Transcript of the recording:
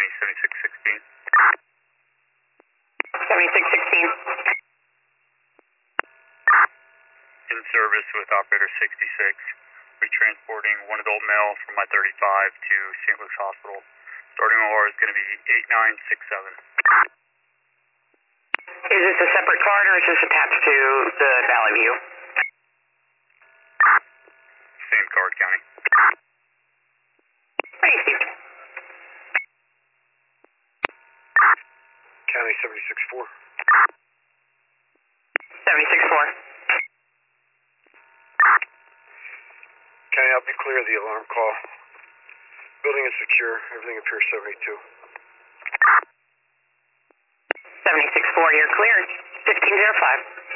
7616. 7616. In service with operator 66. We're transporting one adult male from my 35 to St. Luke's Hospital. Starting OR is going to be 8967. Is this a separate card or is this attached to the Valley View? Same card, County. Thanks, Steve. County 764. 764. County, I'll be clear of the alarm call. Building is secure. Everything appears 72. 764, you're cleared. 1505.